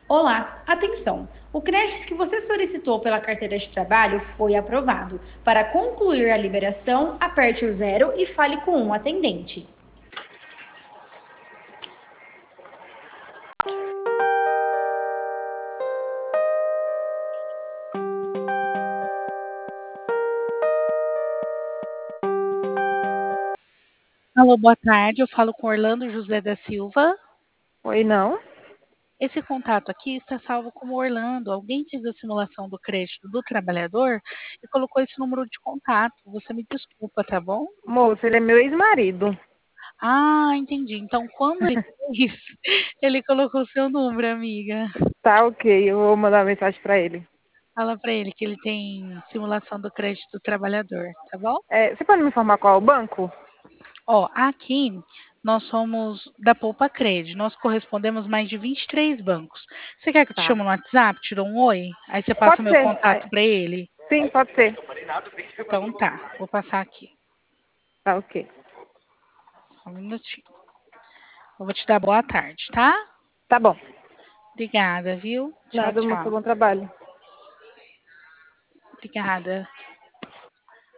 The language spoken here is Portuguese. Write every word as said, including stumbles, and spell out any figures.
Olá, atenção! O crédito que você solicitou pela carteira de trabalho foi aprovado. Para concluir a liberação, aperte o zero e fale com um atendente. Alô, boa tarde. Eu falo com Orlando José da Silva. Oi, não? Esse contato aqui está salvo como Orlando. Alguém fez a simulação do crédito do trabalhador e colocou esse número de contato. Você me desculpa, tá bom? Moço, ele é meu ex-marido. Ah, entendi. Então, quando ele fez, ele colocou seu número, amiga. Tá, ok, eu vou mandar uma mensagem pra ele. Fala pra ele que ele tem simulação do crédito do trabalhador, tá bom? É, você pode me informar qual é o banco? Ó, aqui nós somos da Poupa Cred. Nós correspondemos mais de vinte e três bancos. Você quer que eu te Tá. chame no WhatsApp, te dou um oi? Aí você passa o Pode meu ser. Ah, contato para ele? sim, pode ser. Então tá, vou passar aqui. Tá, ok. Só um minutinho. Eu vou te dar boa tarde, tá? Tá bom. Obrigada, viu? Tchau, Nada, moço, tchau. bom trabalho. Obrigada.